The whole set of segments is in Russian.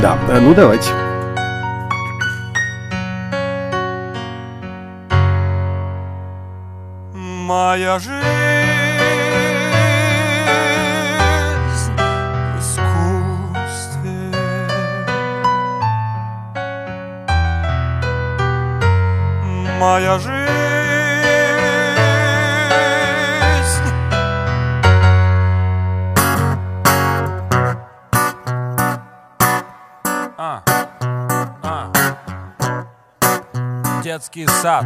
Да, ну давайте. Моя жизнь в искусстве. Моя жизнь. Детский сад.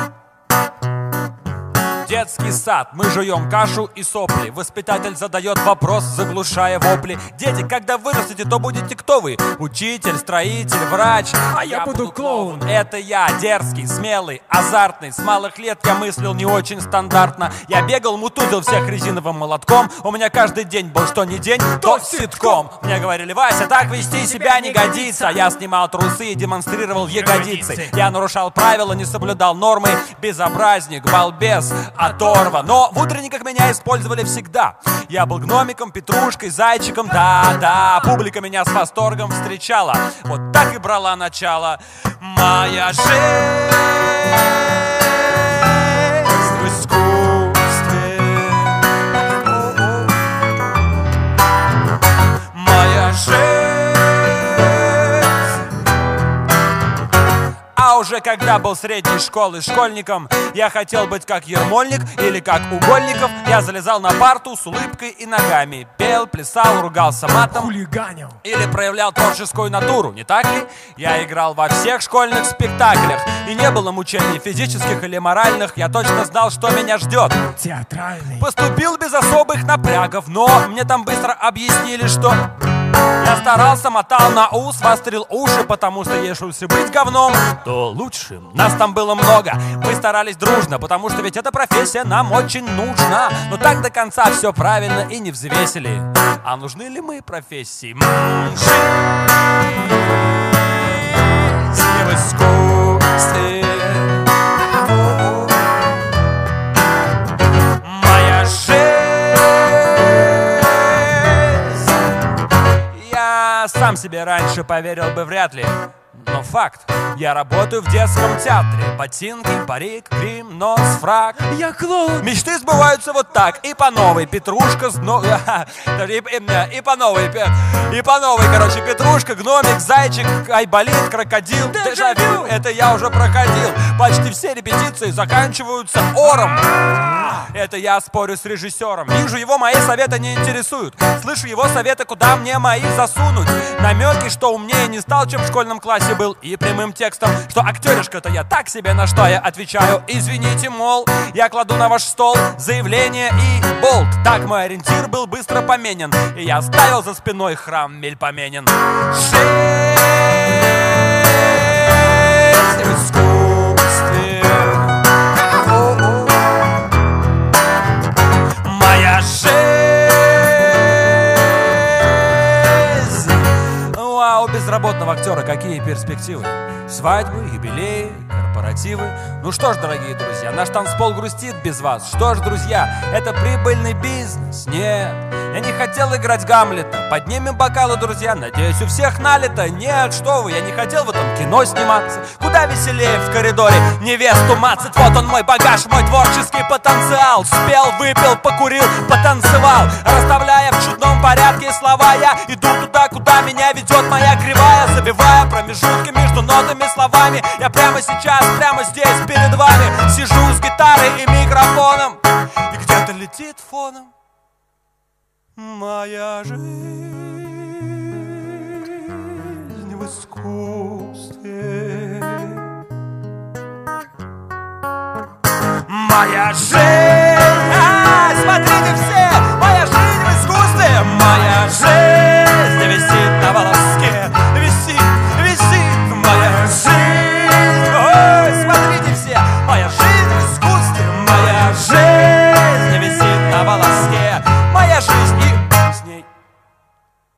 Детский сад, мы жуем кашу и сопли. Воспитатель задает вопрос, заглушая вопли. Дети, когда вырастете, то будете кто вы? Учитель, строитель, врач. А я буду клоун. Это я, дерзкий, смелый, азартный. С малых лет я мыслил не очень стандартно. Я бегал, мутузил всех резиновым молотком. У меня каждый день был что ни день, то ситком. Мне говорили: Вася, так вести себя не годится. Я снимал трусы и демонстрировал ягодицы. Я нарушал правила, не соблюдал нормы. Безобразник, балбес, оторва. Но в утренниках меня использовали всегда. Я был гномиком, петрушкой, зайчиком. Да, публика меня с восторгом встречала. Вот так и брала начало моя жизнь в искусстве. Моя жизнь. А уже когда был средней школы школьником, я хотел быть как Ермольник или как Угольников. Я залезал на парту с улыбкой и ногами. Пел, плясал, ругался матом, хулиганил или проявлял творческую натуру, не так ли? Я играл во всех школьных спектаклях. И не было мучений физических или моральных. Я точно знал, что меня ждет. театральный. Поступил без особых напрягов, но мне там быстро объяснили, что я старался, мотал на ус, вострил уши, потому что если быть говном, то лучше. Нас там было много, мы старались дружно, потому что ведь эта профессия нам очень нужна. Но так до конца все правильно и не взвесили. А нужны ли мы профессии? Жизнь в искусстве. Моя жизнь. Я сам себе раньше поверил бы вряд ли, но факт, я работаю в детском театре. Ботинки, парик, грим, нос, фрак. Я клоун. Мечты сбываются вот так, и по новой. Петрушка, и по новой, короче, Петрушка, гномик, зайчик, айболит, крокодил. Дежавю, это я уже проходил. Почти все репетиции заканчиваются ором. Это я спорю с режиссером. Вижу, его мои советы не интересуют. Слышу его советы, куда мне мои засунуть. Намеки, что умнее не стал, чем в школьном классе был. И прямым текстом, что актеришка-то я так себе, на что я отвечаю: извините, мол, я кладу на ваш стол заявление и болт. Так мой ориентир был быстро поменен, и я оставил за спиной храм Мельпоменин. Жизнь в искусстве. Моя жизнь. А у безработного актера какие перспективы? Свадьбы, юбилеи, корпоративы. Ну что ж, дорогие друзья, наш танцпол грустит без вас. Что ж, друзья, это прибыльный бизнес? Нет, я не хотел играть Гамлета. Поднимем бокалы, друзья, надеюсь, у всех налито. Нет, что вы, я не хотел в этом кино сниматься. Куда веселее в коридоре невесту мацать. Вот он мой багаж, мой творческий потенциал. Спел, выпил, покурил, потанцевал. Расставляя в чудном порядке слова, я иду туда, куда меня ведет моя кривая. Забивая промежутки между нотами, словами. Я прямо сейчас, прямо здесь перед вами сижу с гитарой и микрофоном, и где-то летит фоном моя жизнь в искусстве. Моя жизнь.